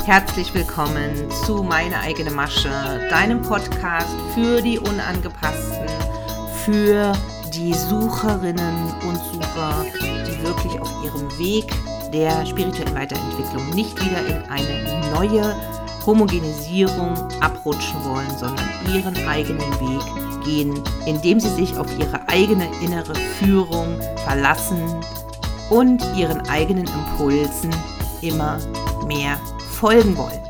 Herzlich willkommen zu Meine eigene Masche, deinem Podcast für die Unangepassten, für die Sucherinnen und Sucher, die wirklich auf ihrem Weg der spirituellen Weiterentwicklung nicht wieder in eine neue Homogenisierung abrutschen wollen, sondern ihren eigenen Weg gehen, indem sie sich auf ihre eigene innere Führung verlassen und ihren eigenen Impulsen immer mehr folgen wollen.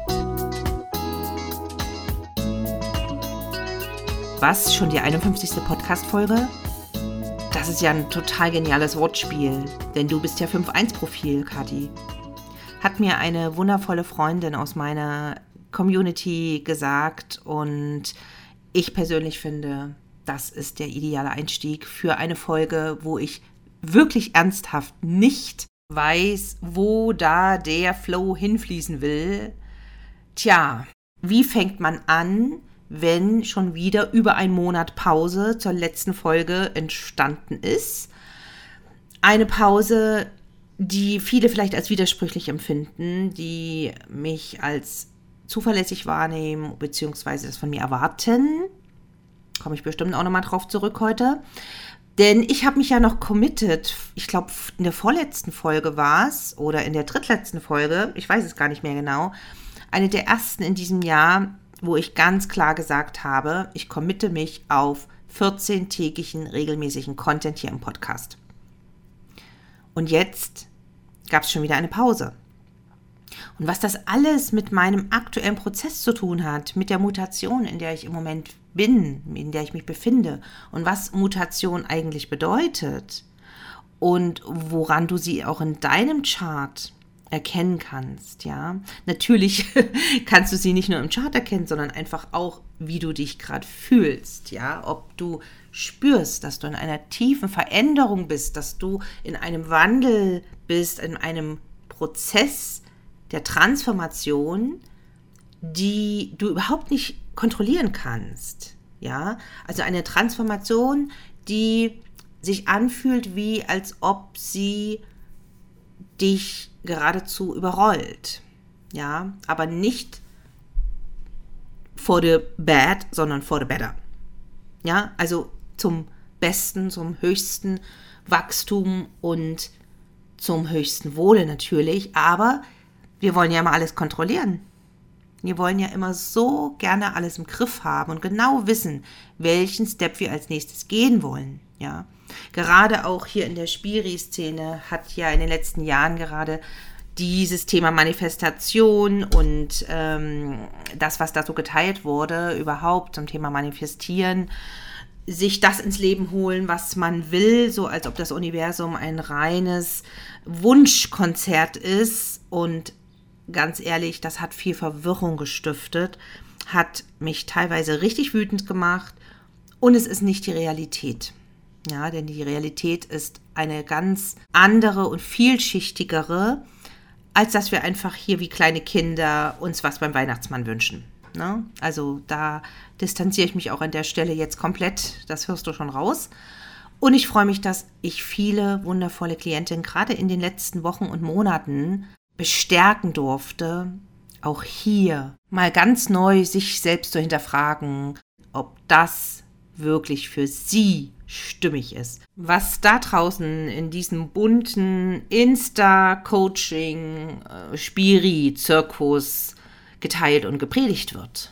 Was, schon die 51. Podcast-Folge? Das ist ja ein total geniales Wortspiel, denn du bist ja 5.1-Profil, Kathi. Hat mir eine wundervolle Freundin aus meiner Community gesagt und ich persönlich finde, das ist der ideale Einstieg für eine Folge, wo ich wirklich ernsthaft nicht weiß, wo da der Flow hinfließen will. Tja, wie fängt man an, wenn schon wieder über einen Monat Pause zur letzten Folge entstanden ist? Eine Pause, die viele vielleicht als widersprüchlich empfinden, die mich als zuverlässig wahrnehmen, beziehungsweise das von mir erwarten. Komme ich bestimmt auch nochmal drauf zurück heute. Denn ich habe mich ja noch committed, ich glaube in der vorletzten Folge war es, oder in der drittletzten Folge, ich weiß es gar nicht mehr genau, eine der ersten in diesem Jahr, wo ich ganz klar gesagt habe, ich committe mich auf 14-tägigen regelmäßigen Content hier im Podcast. Und jetzt gab es schon wieder eine Pause. Und was das alles mit meinem aktuellen Prozess zu tun hat, mit der Mutation, in der ich im Moment bin, in der ich mich befinde und was Mutation eigentlich bedeutet und woran du sie auch in deinem Chart erkennen kannst, ja. Natürlich kannst du sie nicht nur im Chart erkennen, sondern einfach auch, wie du dich gerade fühlst, ja. Ob du spürst, dass du in einer tiefen Veränderung bist, dass du in einem Wandel bist, in einem Prozess der Transformation, die du überhaupt nicht kontrollieren kannst, ja, also eine Transformation, die sich anfühlt, wie als ob sie dich geradezu überrollt, ja, aber nicht for the bad, sondern for the better, ja, also zum Besten, zum höchsten Wachstum und zum höchsten Wohle natürlich, aber wir wollen ja immer alles kontrollieren. Wir wollen ja immer so gerne alles im Griff haben und genau wissen, welchen Step wir als nächstes gehen wollen. Ja, gerade auch hier in der Spiri-Szene hat ja in den letzten Jahren gerade dieses Thema Manifestation und das, was da so geteilt wurde, überhaupt zum Thema Manifestieren, sich das ins Leben holen, was man will, so als ob das Universum ein reines Wunschkonzert ist. Und ganz ehrlich, das hat viel Verwirrung gestiftet, hat mich teilweise richtig wütend gemacht und es ist nicht die Realität. Ja, denn die Realität ist eine ganz andere und vielschichtigere, als dass wir einfach hier wie kleine Kinder uns was beim Weihnachtsmann wünschen. Ne? Also da distanziere ich mich auch an der Stelle jetzt komplett, das hörst du schon raus. Und ich freue mich, dass ich viele wundervolle Klientinnen gerade in den letzten Wochen und Monaten bestärken durfte, auch hier mal ganz neu sich selbst zu hinterfragen, ob das wirklich für sie stimmig ist. Was da draußen in diesem bunten Insta-Coaching, Spiri-Zirkus geteilt und gepredigt wird.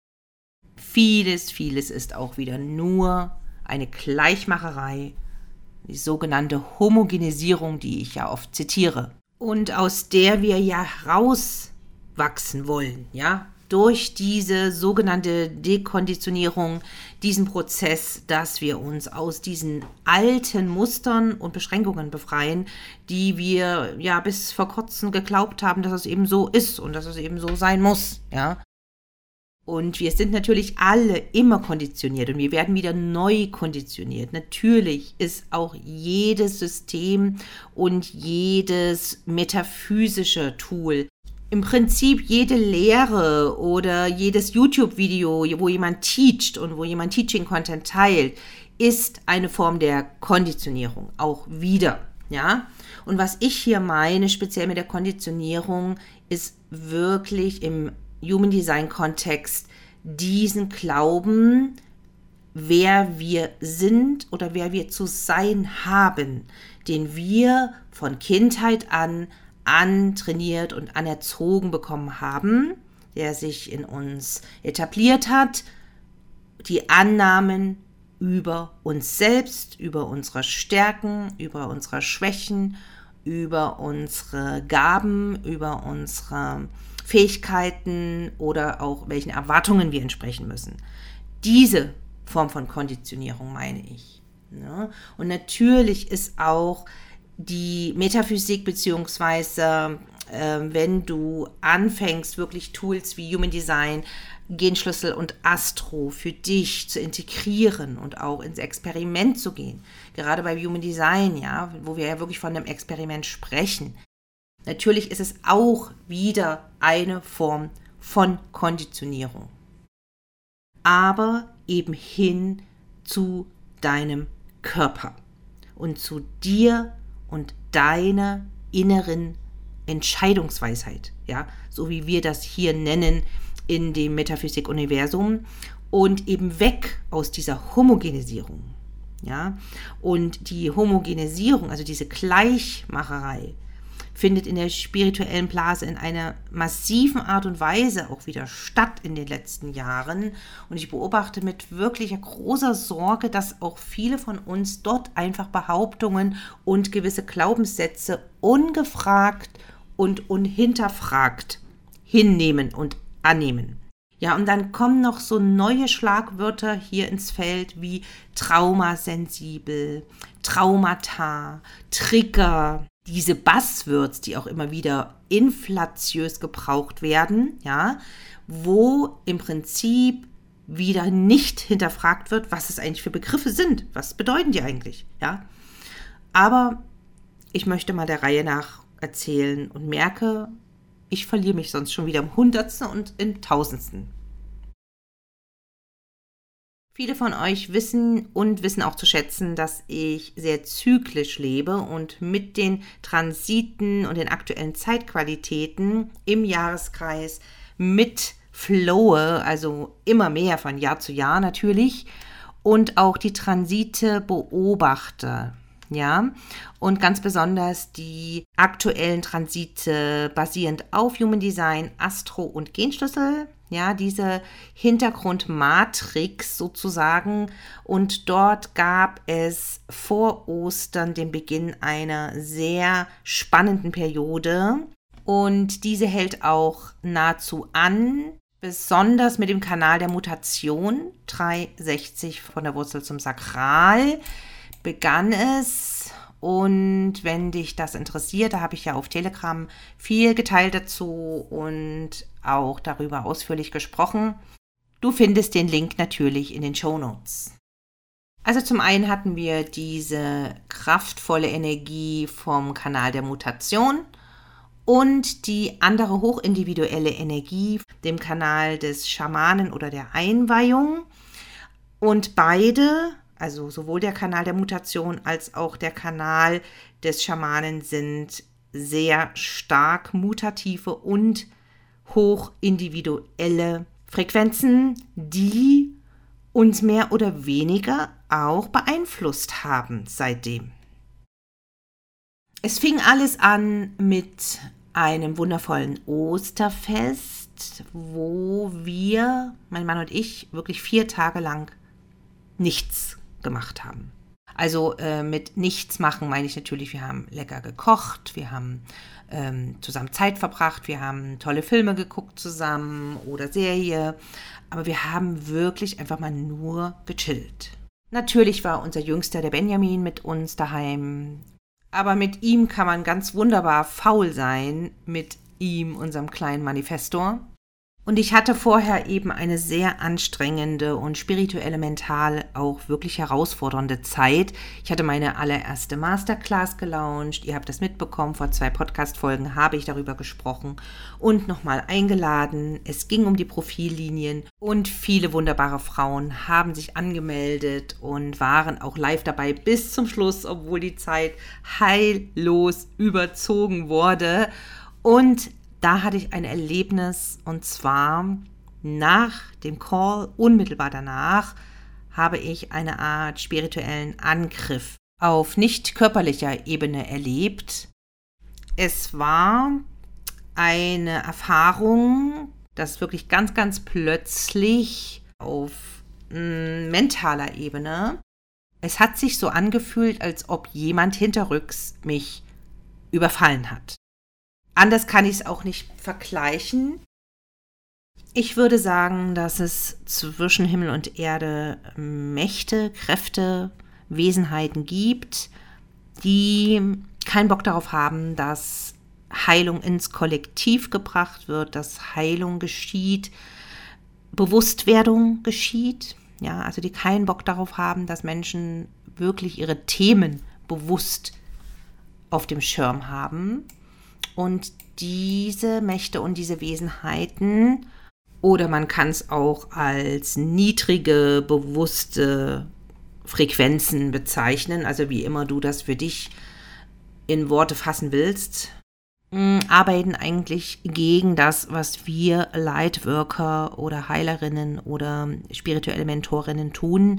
Vieles ist auch wieder nur eine Gleichmacherei, die sogenannte Homogenisierung, die ich ja oft zitiere. Und aus der wir ja herauswachsen wollen, ja, durch diese sogenannte Dekonditionierung, diesen Prozess, dass wir uns aus diesen alten Mustern und Beschränkungen befreien, die wir ja bis vor kurzem geglaubt haben, dass es eben so ist und dass es eben so sein muss, ja. Und wir sind natürlich alle immer konditioniert und wir werden wieder neu konditioniert. Natürlich ist auch jedes System und jedes metaphysische Tool, im Prinzip jede Lehre oder jedes YouTube-Video, wo jemand teacht und wo jemand Teaching-Content teilt, ist eine Form der Konditionierung, auch wieder. Ja, und was ich hier meine, speziell mit der Konditionierung, ist wirklich im Human Design Kontext diesen Glauben, wer wir sind oder wer wir zu sein haben, den wir von Kindheit an antrainiert und anerzogen bekommen haben, der sich in uns etabliert hat, die Annahmen über uns selbst, über unsere Stärken, über unsere Schwächen, über unsere Gaben, über unsere Fähigkeiten oder auch welchen Erwartungen wir entsprechen müssen. Diese Form von Konditionierung meine ich. Ja? Und natürlich ist auch die Metaphysik beziehungsweise wenn du anfängst, wirklich Tools wie Human Design, Genschlüssel und Astro für dich zu integrieren und auch ins Experiment zu gehen. Gerade bei Human Design, ja, wo wir ja wirklich von einem Experiment sprechen. Natürlich ist es auch wieder eine Form von Konditionierung. Aber eben hin zu deinem Körper und zu dir und deiner inneren Entscheidungsweisheit, ja, so wie wir das hier nennen in dem Metaphysik-Universum, und eben weg aus dieser Homogenisierung, ja, und die Homogenisierung, also diese Gleichmacherei, findet in der spirituellen Blase in einer massiven Art und Weise auch wieder statt in den letzten Jahren. Und ich beobachte mit wirklicher großer Sorge, dass auch viele von uns dort einfach Behauptungen und gewisse Glaubenssätze ungefragt und unhinterfragt hinnehmen und annehmen. Ja, und dann kommen noch so neue Schlagwörter hier ins Feld wie traumasensibel, Traumata, Trigger, diese Buzzwords, die auch immer wieder inflatiös gebraucht werden, ja, wo im Prinzip wieder nicht hinterfragt wird, was es eigentlich für Begriffe sind, was bedeuten die eigentlich, ja. Aber ich möchte mal der Reihe nach erzählen und merke, ich verliere mich sonst schon wieder im Hundertsten und im Tausendsten. Viele von euch wissen auch zu schätzen, dass ich sehr zyklisch lebe und mit den Transiten und den aktuellen Zeitqualitäten im Jahreskreis mit flowe, also immer mehr von Jahr zu Jahr natürlich, und auch die Transite beobachte. Ja, und ganz besonders die aktuellen Transite basierend auf Human Design, Astro und Genschlüssel, ja, diese Hintergrundmatrix sozusagen. Und dort gab es vor Ostern den Beginn einer sehr spannenden Periode. Und diese hält auch nahezu an, besonders mit dem Kanal der Mutation, 360 von der Wurzel zum Sakral, begann es. Und wenn dich das interessiert, da habe ich ja auf Telegram viel geteilt dazu und auch darüber ausführlich gesprochen. Du findest den Link natürlich in den Shownotes. Also zum einen hatten wir diese kraftvolle Energie vom Kanal der Mutation und die andere hochindividuelle Energie, dem Kanal des Schamanen oder der Einweihung. Und beide, also sowohl der Kanal der Mutation als auch der Kanal des Schamanen, sind sehr stark mutative und hochindividuelle Frequenzen, die uns mehr oder weniger auch beeinflusst haben seitdem. Es fing alles an mit einem wundervollen Osterfest, wo wir, mein Mann und ich, wirklich 4 Tage lang nichts gemacht haben. Also mit nichts machen meine ich natürlich, wir haben lecker gekocht, wir haben zusammen Zeit verbracht, wir haben tolle Filme geguckt zusammen oder Serie, aber wir haben wirklich einfach mal nur gechillt. Natürlich war unser Jüngster, der Benjamin, mit uns daheim, aber mit ihm kann man ganz wunderbar faul sein, mit ihm, unserem kleinen Manifestor. Und ich hatte vorher eben eine sehr anstrengende und spirituelle, mental auch wirklich herausfordernde Zeit. Ich hatte meine allererste Masterclass gelauncht. Ihr habt das mitbekommen, vor 2 Podcast-Folgen habe ich darüber gesprochen und nochmal eingeladen. Es ging um die Profillinien und viele wunderbare Frauen haben sich angemeldet und waren auch live dabei bis zum Schluss, obwohl die Zeit heillos überzogen wurde. Und da hatte ich ein Erlebnis, und zwar nach dem Call, unmittelbar danach, habe ich eine Art spirituellen Angriff auf nicht körperlicher Ebene erlebt. Es war eine Erfahrung, das wirklich ganz, ganz plötzlich auf mentaler Ebene. Es hat sich so angefühlt, als ob jemand hinterrücks mich überfallen hat. Anders kann ich es auch nicht vergleichen. Ich würde sagen, dass es zwischen Himmel und Erde Mächte, Kräfte, Wesenheiten gibt, die keinen Bock darauf haben, dass Heilung ins Kollektiv gebracht wird, dass Heilung geschieht, Bewusstwerdung geschieht. Ja, also die keinen Bock darauf haben, dass Menschen wirklich ihre Themen bewusst auf dem Schirm haben. Und diese Mächte und diese Wesenheiten, oder man kann es auch als niedrige, bewusste Frequenzen bezeichnen, also wie immer du das für dich in Worte fassen willst, arbeiten eigentlich gegen das, was wir Lightworker oder Heilerinnen oder spirituelle Mentorinnen tun.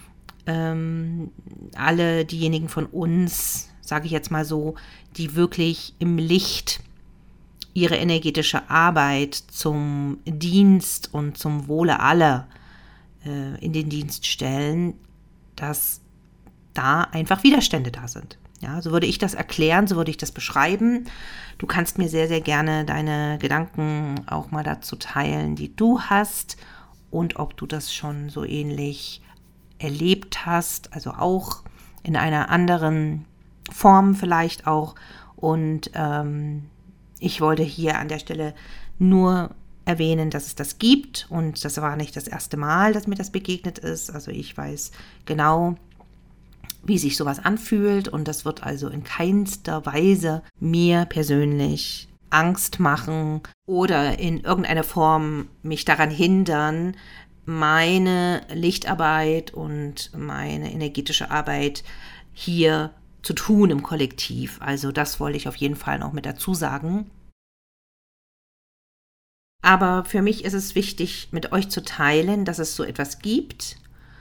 Alle diejenigen von uns, sage ich jetzt mal so, die wirklich im Licht ihre energetische Arbeit zum Dienst und zum Wohle aller in den Dienst stellen, dass da einfach Widerstände da sind. Ja, so würde ich das erklären, so würde ich das beschreiben. Du kannst mir sehr, sehr gerne deine Gedanken auch mal dazu teilen, die du hast und ob du das schon so ähnlich erlebt hast, also auch in einer anderen Form vielleicht auch. Und ich wollte hier an der Stelle nur erwähnen, dass es das gibt und das war nicht das erste Mal, dass mir das begegnet ist. Also ich weiß genau, wie sich sowas anfühlt und das wird also in keinster Weise mir persönlich Angst machen oder in irgendeiner Form mich daran hindern, meine Lichtarbeit und meine energetische Arbeit hier zu tun im Kollektiv. Also das wollte ich auf jeden Fall noch mit dazu sagen. Aber für mich ist es wichtig, mit euch zu teilen, dass es so etwas gibt.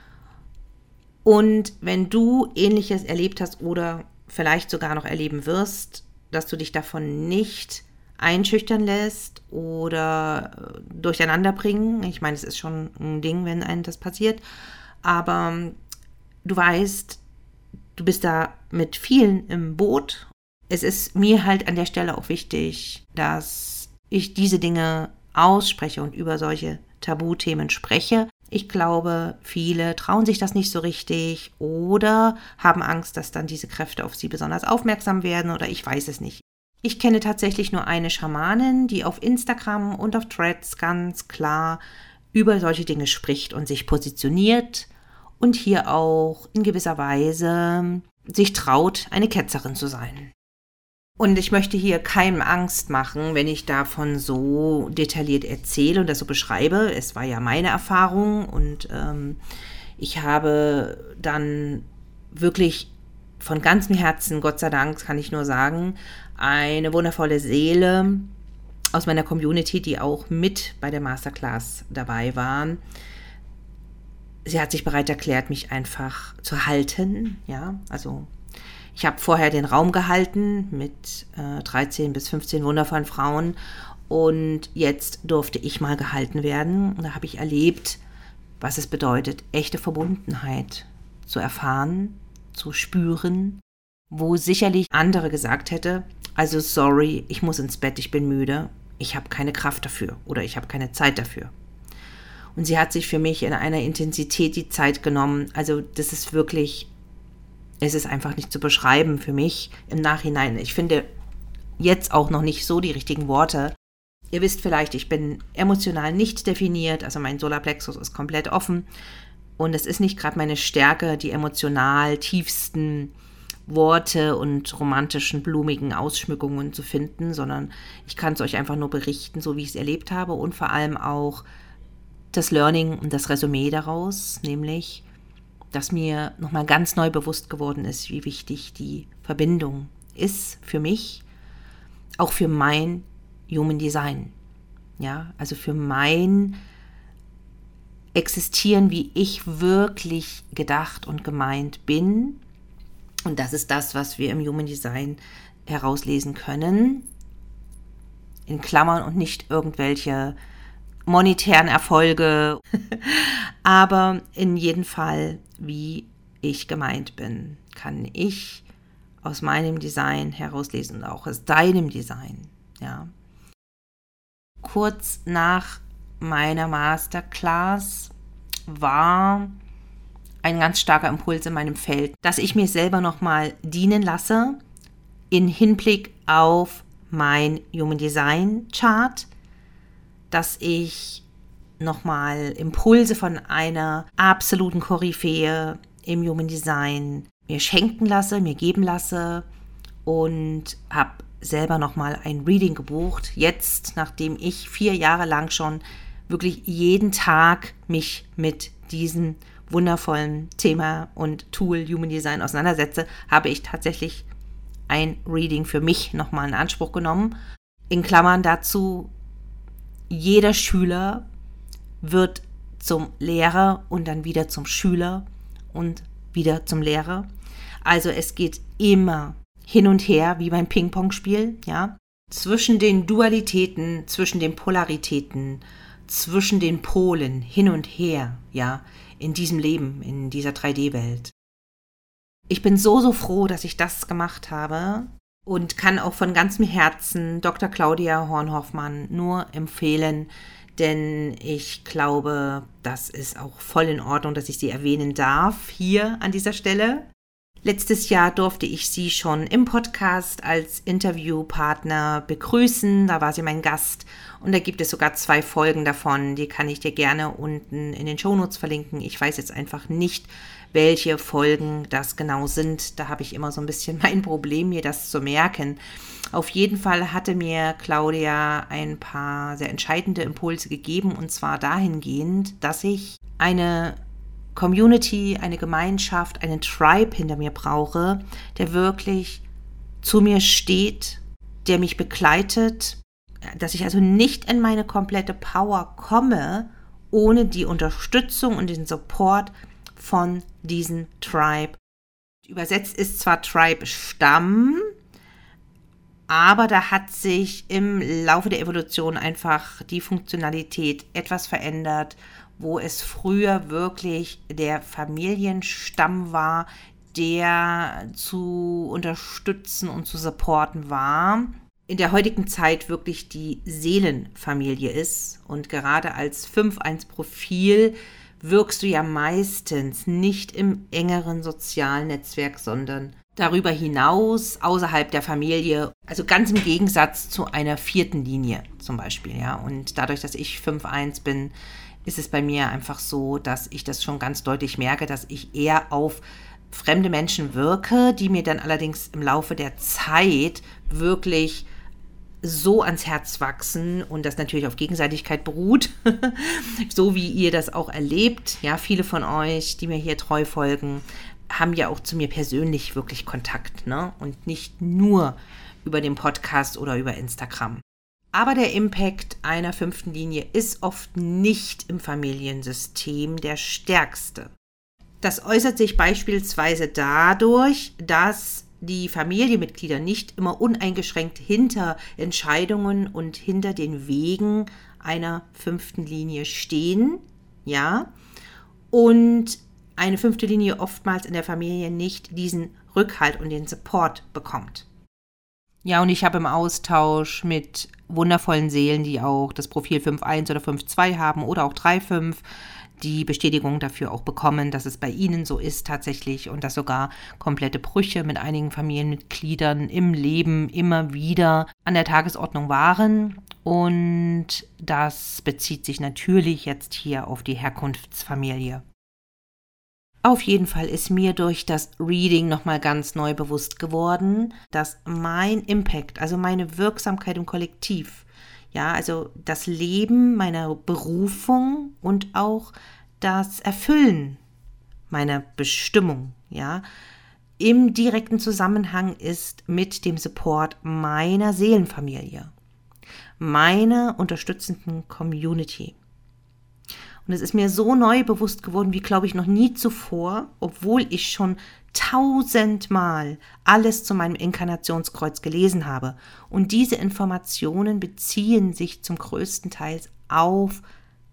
Und wenn du Ähnliches erlebt hast oder vielleicht sogar noch erleben wirst, dass du dich davon nicht einschüchtern lässt oder durcheinander bringen. Ich meine, es ist schon ein Ding, wenn einem das passiert. Aber du weißt, du bist da mit vielen im Boot. Es ist mir halt an der Stelle auch wichtig, dass ich diese Dinge ausspreche und über solche Tabuthemen spreche. Ich glaube, viele trauen sich das nicht so richtig oder haben Angst, dass dann diese Kräfte auf sie besonders aufmerksam werden oder ich weiß es nicht. Ich kenne tatsächlich nur eine Schamanin, die auf Instagram und auf Threads ganz klar über solche Dinge spricht und sich positioniert und hier auch in gewisser Weise sich traut, eine Ketzerin zu sein. Und ich möchte hier keinem Angst machen, wenn ich davon so detailliert erzähle und das so beschreibe. Es war ja meine Erfahrung und ich habe dann wirklich von ganzem Herzen, Gott sei Dank, kann ich nur sagen, eine wundervolle Seele aus meiner Community, die auch mit bei der Masterclass dabei war. Sie hat sich bereit erklärt, mich einfach zu halten, ja, also ich habe vorher den Raum gehalten mit 13 bis 15 wundervollen Frauen und jetzt durfte ich mal gehalten werden. Und da habe ich erlebt, was es bedeutet, echte Verbundenheit zu erfahren, zu spüren, wo sicherlich andere gesagt hätte, also sorry, ich muss ins Bett, ich bin müde, ich habe keine Kraft dafür oder ich habe keine Zeit dafür. Und sie hat sich für mich in einer Intensität die Zeit genommen, also das ist wirklich... Es ist einfach nicht zu beschreiben für mich im Nachhinein. Ich finde jetzt auch noch nicht so die richtigen Worte. Ihr wisst vielleicht, ich bin emotional nicht definiert, also mein Solarplexus ist komplett offen und es ist nicht gerade meine Stärke, die emotional tiefsten Worte und romantischen, blumigen Ausschmückungen zu finden, sondern ich kann es euch einfach nur berichten, so wie ich es erlebt habe und vor allem auch das Learning und das Resümee daraus, nämlich, dass mir nochmal ganz neu bewusst geworden ist, wie wichtig die Verbindung ist für mich, auch für mein Human Design. Ja, also für mein Existieren, wie ich wirklich gedacht und gemeint bin. Und das ist das, was wir im Human Design herauslesen können. In Klammern und nicht irgendwelche monetären Erfolge, aber in jedem Fall, wie ich gemeint bin, kann ich aus meinem Design herauslesen und auch aus deinem Design. Ja. Kurz nach meiner Masterclass war ein ganz starker Impuls in meinem Feld, dass ich mir selber nochmal dienen lasse in Hinblick auf mein Human Design Chart, dass ich nochmal Impulse von einer absoluten Koryphäe im Human Design mir schenken lasse, mir geben lasse und habe selber nochmal ein Reading gebucht. Jetzt, nachdem ich 4 Jahre lang schon wirklich jeden Tag mich mit diesem wundervollen Thema und Tool Human Design auseinandersetze, habe ich tatsächlich ein Reading für mich nochmal in Anspruch genommen. In Klammern dazu, jeder Schüler wird zum Lehrer und dann wieder zum Schüler und wieder zum Lehrer. Also es geht immer hin und her, wie beim Ping-Pong-Spiel, ja, zwischen den Dualitäten, zwischen den Polaritäten, zwischen den Polen, hin und her, ja, in diesem Leben, in dieser 3D-Welt. Ich bin so froh, dass ich das gemacht habe und kann auch von ganzem Herzen Dr. Claudia Hornhoffmann nur empfehlen, denn ich glaube, das ist auch voll in Ordnung, dass ich sie erwähnen darf hier an dieser Stelle. Letztes Jahr durfte ich sie schon im Podcast als Interviewpartner begrüßen. Da war sie mein Gast und da gibt es sogar 2 Folgen davon. Die kann ich dir gerne unten in den Shownotes verlinken. Ich weiß jetzt einfach nicht, welche Folgen das genau sind. Da habe ich immer so ein bisschen mein Problem, mir das zu merken. Auf jeden Fall hatte mir Claudia ein paar sehr entscheidende Impulse gegeben und zwar dahingehend, dass ich eine Community, eine Gemeinschaft, einen Tribe hinter mir brauche, der wirklich zu mir steht, der mich begleitet, dass ich also nicht in meine komplette Power komme, ohne die Unterstützung und den Support von diesem Tribe. Übersetzt ist zwar Tribe Stamm, aber da hat sich im Laufe der Evolution einfach die Funktionalität etwas verändert, wo es früher wirklich der Familienstamm war, der zu unterstützen und zu supporten war. In der heutigen Zeit wirklich die Seelenfamilie ist. Und gerade als 5-1-Profil wirkst du ja meistens nicht im engeren sozialen Netzwerk, sondern darüber hinaus, außerhalb der Familie, also ganz im Gegensatz zu einer 4. Linie zum Beispiel. Ja. Und dadurch, dass ich 5-1 bin, ist es bei mir einfach so, dass ich das schon ganz deutlich merke, dass ich eher auf fremde Menschen wirke, die mir dann allerdings im Laufe der Zeit wirklich so ans Herz wachsen und das natürlich auf Gegenseitigkeit beruht, so wie ihr das auch erlebt. Ja, viele von euch, die mir hier treu folgen, haben ja auch zu mir persönlich wirklich Kontakt, ne? Und nicht nur über den Podcast oder über Instagram. Aber der Impact einer 5. Linie ist oft nicht im Familiensystem der stärkste. Das äußert sich beispielsweise dadurch, dass die Familienmitglieder nicht immer uneingeschränkt hinter Entscheidungen und hinter den Wegen einer 5. Linie stehen, ja, und eine 5. Linie oftmals in der Familie nicht diesen Rückhalt und den Support bekommt. Ja, und ich habe im Austausch mit wundervollen Seelen, die auch das Profil 5.1 oder 5.2 haben oder auch 3.5, die Bestätigung dafür auch bekommen, dass es bei ihnen so ist tatsächlich und dass sogar komplette Brüche mit einigen Familienmitgliedern im Leben immer wieder an der Tagesordnung waren. Und das bezieht sich natürlich jetzt hier auf die Herkunftsfamilie. Auf jeden Fall ist mir durch das Reading nochmal ganz neu bewusst geworden, dass mein Impact, also meine Wirksamkeit im Kollektiv, ja, also das Leben meiner Berufung und auch das Erfüllen meiner Bestimmung, ja, im direkten Zusammenhang ist mit dem Support meiner Seelenfamilie, meiner unterstützenden Community. Und es ist mir so neu bewusst geworden, wie, glaube ich, noch nie zuvor, obwohl ich schon 1000-mal alles zu meinem Inkarnationskreuz gelesen habe. Und diese Informationen beziehen sich zum größten Teil auf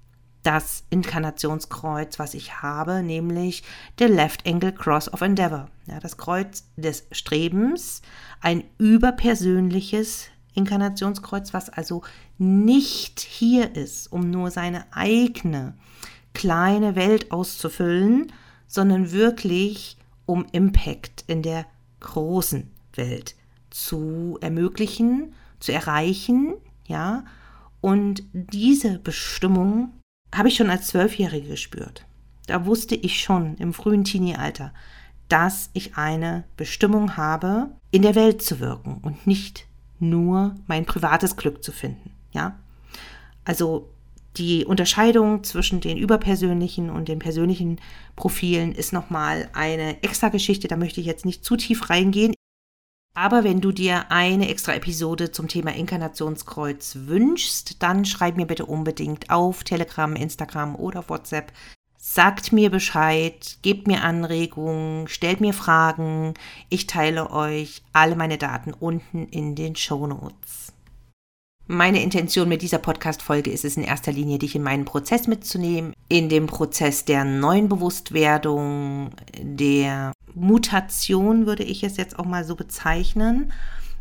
das Inkarnationskreuz, was ich habe, nämlich the Left Angle Cross of Endeavor. Ja, das Kreuz des Strebens, ein überpersönliches Inkarnationskreuz, was also nicht hier ist, um nur seine eigene kleine Welt auszufüllen, sondern wirklich um Impact in der großen Welt zu ermöglichen, zu erreichen, ja. Und diese Bestimmung habe ich schon als 12-Jährige gespürt. Da wusste ich schon im frühen Teenie-Alter, dass ich eine Bestimmung habe, in der Welt zu wirken und nicht nur mein privates Glück zu finden, ja. Also die Unterscheidung zwischen den überpersönlichen und den persönlichen Profilen ist nochmal eine extra Geschichte, da möchte ich jetzt nicht zu tief reingehen. Aber wenn du dir eine extra Episode zum Thema Inkarnationskreuz wünschst, dann schreib mir bitte unbedingt auf Telegram, Instagram oder WhatsApp. Sagt mir Bescheid, gebt mir Anregungen, stellt mir Fragen. Ich teile euch alle meine Daten unten in den Shownotes. Meine Intention mit dieser Podcast-Folge ist es in erster Linie, dich in meinen Prozess mitzunehmen, in dem Prozess der neuen Bewusstwerdung, der Mutation, würde ich es jetzt auch mal so bezeichnen,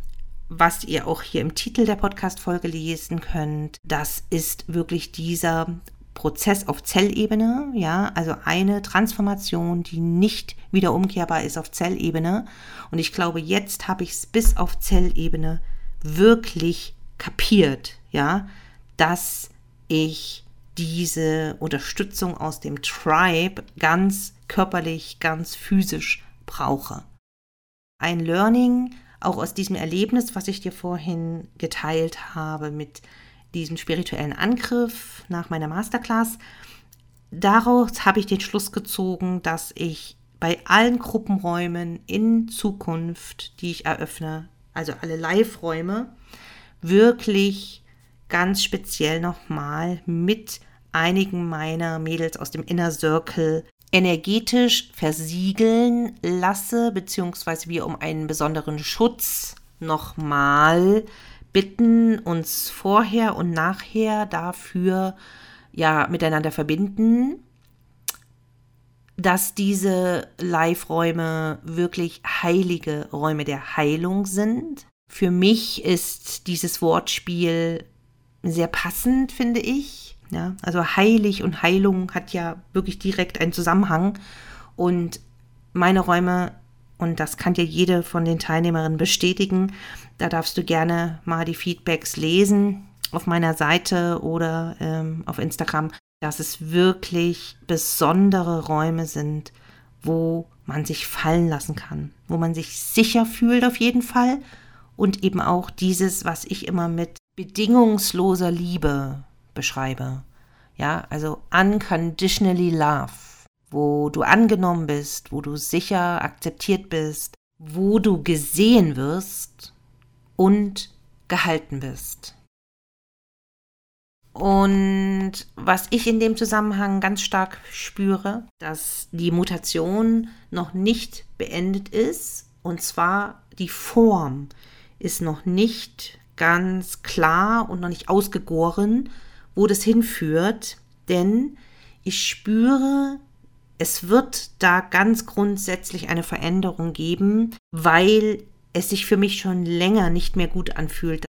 was ihr auch hier im Titel der Podcast-Folge lesen könnt. Das ist wirklich dieser Prozess auf Zellebene, ja, also eine Transformation, die nicht wieder umkehrbar ist auf Zellebene. Und ich glaube, jetzt habe ich es bis auf Zellebene wirklich kapiert, ja, dass ich diese Unterstützung aus dem Tribe ganz körperlich, ganz physisch brauche. Ein Learning, auch aus diesem Erlebnis, was ich dir vorhin geteilt habe mit diesem spirituellen Angriff nach meiner Masterclass, daraus habe ich den Schluss gezogen, dass ich bei allen Gruppenräumen in Zukunft, die ich eröffne, also alle Live-Räume, wirklich ganz speziell nochmal mit einigen meiner Mädels aus dem Inner Circle energetisch versiegeln lasse, beziehungsweise wir um einen besonderen Schutz nochmal bitten, uns vorher und nachher dafür ja miteinander verbinden, dass diese Live-Räume wirklich heilige Räume der Heilung sind. Für mich ist dieses Wortspiel sehr passend, finde ich. Ja, also heilig und Heilung hat ja wirklich direkt einen Zusammenhang. Und meine Räume, und das kann dir jede von den Teilnehmerinnen bestätigen, da darfst du gerne mal die Feedbacks lesen auf meiner Seite oder auf Instagram, dass es wirklich besondere Räume sind, wo man sich fallen lassen kann, wo man sich sicher fühlt auf jeden Fall. Und eben auch dieses, was ich immer mit bedingungsloser Liebe beschreibe. Ja, also unconditionally love, wo du angenommen bist, wo du sicher akzeptiert bist, wo du gesehen wirst und gehalten bist. Und was ich in dem Zusammenhang ganz stark spüre, dass die Mutation noch nicht beendet ist, und zwar die Form ist noch nicht ganz klar und noch nicht ausgegoren, wo das hinführt, denn ich spüre, es wird da ganz grundsätzlich eine Veränderung geben, weil es sich für mich schon länger nicht mehr gut anfühlt,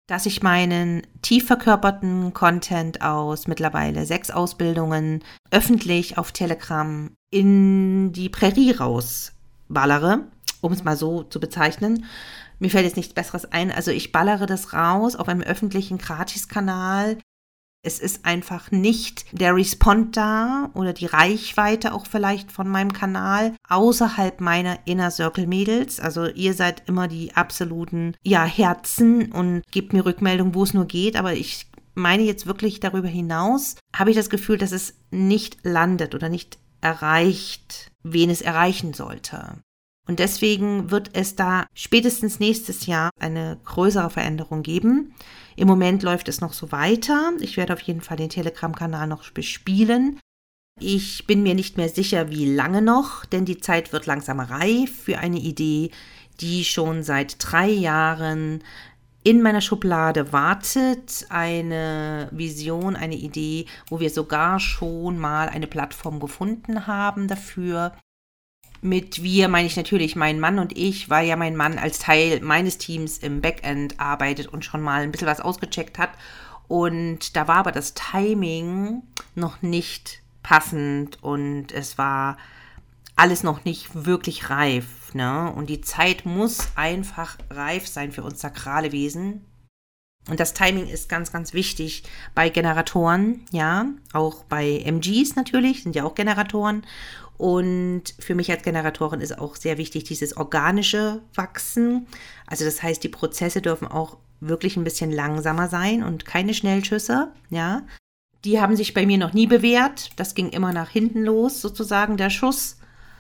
dass ich meinen tief verkörperten Content aus mittlerweile 6 Ausbildungen öffentlich auf Telegram in die Prärie rausballere, um es mal so zu bezeichnen. Mir fällt jetzt nichts Besseres ein. Also ich ballere das raus auf einem öffentlichen Gratiskanal. Es ist einfach nicht der Respond da oder die Reichweite auch vielleicht von meinem Kanal außerhalb meiner Inner Circle Mädels. Also ihr seid immer die absoluten Herzen und gebt mir Rückmeldung, wo es nur geht. Aber ich meine jetzt wirklich darüber hinaus, habe ich das Gefühl, dass es nicht landet oder nicht erreicht, wen es erreichen sollte. Und deswegen wird es da spätestens nächstes Jahr eine größere Veränderung geben. Im Moment läuft es noch so weiter. Ich werde auf jeden Fall den Telegram-Kanal noch bespielen. Ich bin mir nicht mehr sicher, wie lange noch, denn die Zeit wird langsam reif für eine Idee, die schon seit 3 Jahren in meiner Schublade wartet. Eine Vision, eine Idee, wo wir sogar schon mal eine Plattform gefunden haben dafür. Mit wir meine ich natürlich meinen Mann und ich, weil ja mein Mann als Teil meines Teams im Backend arbeitet und schon mal ein bisschen was ausgecheckt hat. Und da war aber das Timing noch nicht passend und es war alles noch nicht wirklich reif, ne? Und die Zeit muss einfach reif sein für uns sakrale Wesen. Und das Timing ist ganz, ganz wichtig bei Generatoren, ja, auch bei MGs natürlich, sind ja auch Generatoren. Und für mich als Generatorin ist auch sehr wichtig dieses organische Wachsen. Also das heißt, die Prozesse dürfen auch wirklich ein bisschen langsamer sein und keine Schnellschüsse, ja. Die haben sich bei mir noch nie bewährt. Das ging immer nach hinten los, sozusagen, der Schuss.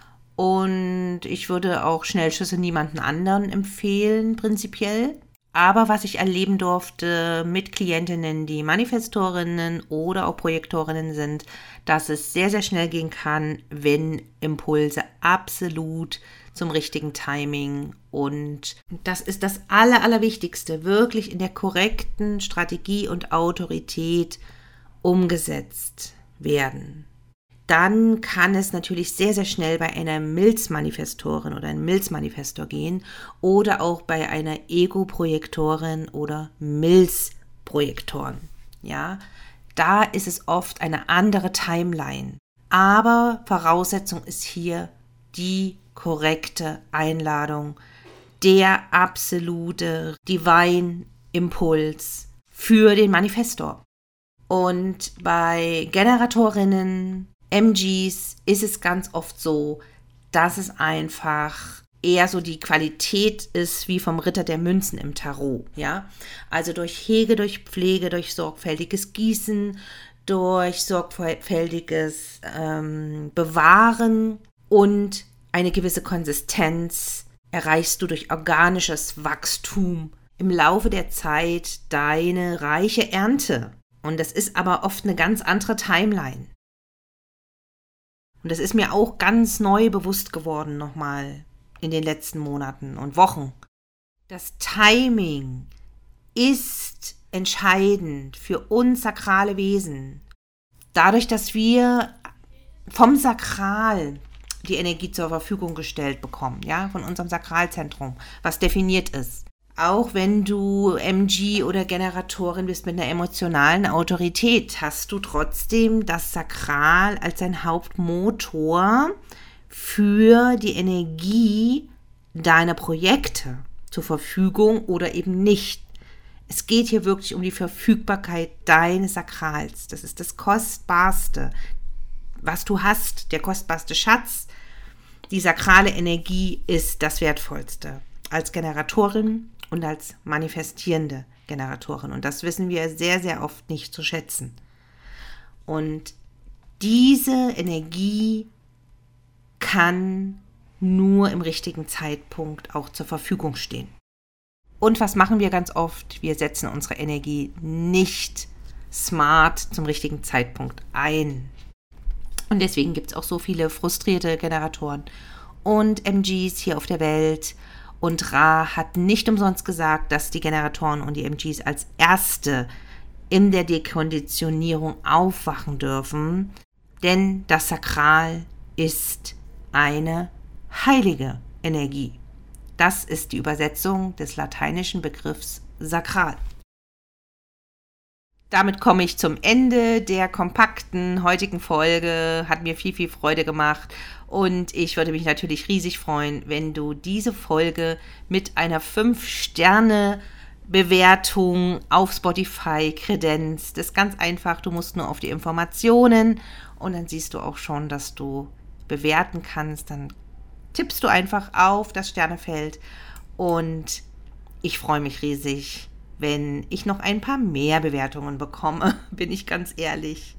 Und ich würde auch Schnellschüsse niemanden anderen empfehlen, prinzipiell. Aber was ich erleben durfte mit Klientinnen, die Manifestorinnen oder auch Projektorinnen sind, dass es sehr, sehr schnell gehen kann, wenn Impulse absolut zum richtigen Timing und das ist das Allerwichtigste, wirklich in der korrekten Strategie und Autorität umgesetzt werden. Dann kann es natürlich sehr, sehr schnell bei einer Milzmanifestorin oder einem Milzmanifestor gehen oder auch bei einer Ego-Projektorin oder Milz-Projektoren. Ja, da ist es oft eine andere Timeline. Aber Voraussetzung ist hier die korrekte Einladung, der absolute Divine Impuls für den Manifestor. Und bei Generatorinnen, MGs ist es ganz oft so, dass es einfach eher so die Qualität ist wie vom Ritter der Münzen im Tarot, ja. Also durch Hege, durch Pflege, durch sorgfältiges Gießen, durch sorgfältiges Bewahren und eine gewisse Konsistenz erreichst du durch organisches Wachstum im Laufe der Zeit deine reiche Ernte. Und das ist aber oft eine ganz andere Timeline. Und das ist mir auch ganz neu bewusst geworden nochmal in den letzten Monaten und Wochen. Das Timing ist entscheidend für uns sakrale Wesen. Dadurch, dass wir vom Sakral die Energie zur Verfügung gestellt bekommen, ja, von unserem Sakralzentrum, was definiert ist. Auch wenn du MG oder Generatorin bist mit einer emotionalen Autorität, hast du trotzdem das Sakral als ein Hauptmotor für die Energie deiner Projekte zur Verfügung oder eben nicht. Es geht hier wirklich um die Verfügbarkeit deines Sakrals. Das ist das Kostbarste, was du hast, der kostbarste Schatz. Die sakrale Energie ist das Wertvollste als Generatorin und als manifestierende Generatorin. Und das wissen wir sehr, sehr oft nicht zu schätzen. Und diese Energie kann nur im richtigen Zeitpunkt auch zur Verfügung stehen. Und was machen wir ganz oft? Wir setzen unsere Energie nicht smart zum richtigen Zeitpunkt ein. Und deswegen gibt es auch so viele frustrierte Generatoren und MGs hier auf der Welt. Und Ra hat nicht umsonst gesagt, dass die Generatoren und die MGs als Erste in der Dekonditionierung aufwachen dürfen. Denn das Sakral ist eine heilige Energie. Das ist die Übersetzung des lateinischen Begriffs sakral. Damit komme ich zum Ende der kompakten heutigen Folge. Hat mir viel, viel Freude gemacht. Und ich würde mich natürlich riesig freuen, wenn du diese Folge mit einer 5-Sterne-Bewertung auf Spotify kredenzt. Das ist ganz einfach. Du musst nur auf die Informationen und dann siehst du auch schon, dass du bewerten kannst. Dann tippst du einfach auf das Sternefeld und ich freue mich riesig, wenn ich noch ein paar mehr Bewertungen bekomme, bin ich ganz ehrlich.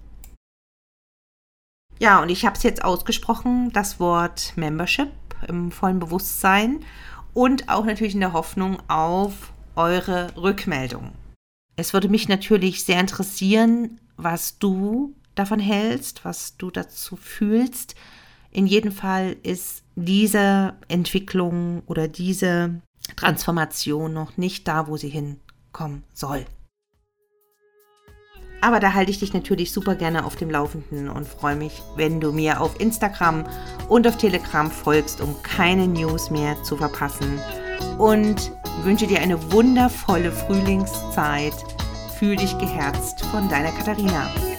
Ja, und ich habe es jetzt ausgesprochen, das Wort Membership im vollen Bewusstsein und auch natürlich in der Hoffnung auf eure Rückmeldung. Es würde mich natürlich sehr interessieren, was du davon hältst, was du dazu fühlst. In jedem Fall ist diese Entwicklung oder diese Transformation noch nicht da, wo sie hinkommen soll. Aber da halte ich dich natürlich super gerne auf dem Laufenden und freue mich, wenn du mir auf Instagram und auf Telegram folgst, um keine News mehr zu verpassen. Und wünsche dir eine wundervolle Frühlingszeit. Fühl dich geherzt von deiner Katharina.